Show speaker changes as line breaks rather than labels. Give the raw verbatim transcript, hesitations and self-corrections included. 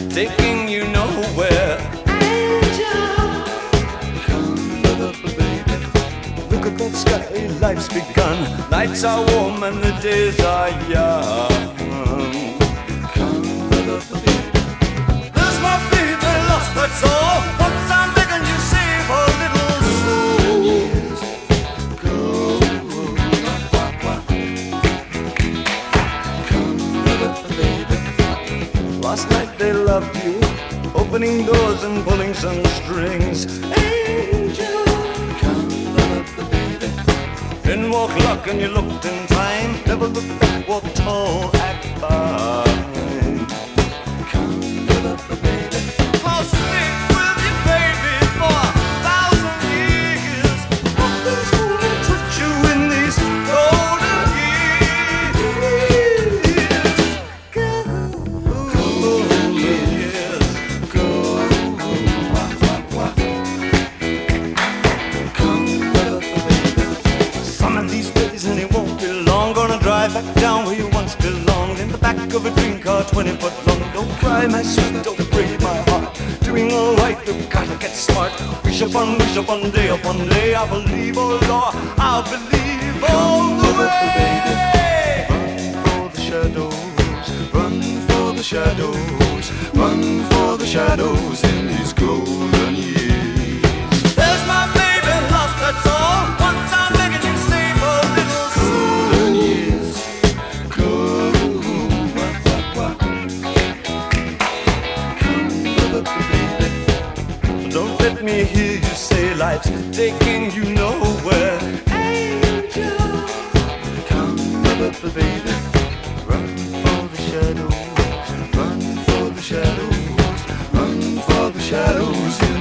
taking you nowhere. Angel, come up, baby. Look at that sky, life's begun. Nights are warm and the days are young. Come up, baby. There's my baby lost, that's all. Once I'm begging you, save a little soul. Years go. Come up, baby. Last night they loved you, opening doors and pulling some strings. Angel, come up, baby. Didn't walk luck and you looked in time. Never looked back, walk tall, act fine. Come up, baby. I'll stick with you, baby, for a thousand years. Nothing's gonna touch you in these golden years. Golden years. Some of these days and it won't be long. Gonna drive back down where you once belonged, in the back of a dream car, twenty foot long. Don't cry, my sweet, don't break my heart. Doing alright, you've gotta get smart. Wish upon, wish upon, day upon day. I believe, oh Lord, I believe all the way. Run for the shadows, run for the shadows, run for the shadows in these golden years. There's my baby lost, that's all. Once I'm begging you, save a little golden years. Come, wah, wah, wah. Come up, baby. Don't let me hear you say life's taking you nowhere. Angel, come up, baby. Run for the shadows, run for the shadows, run for the shadows.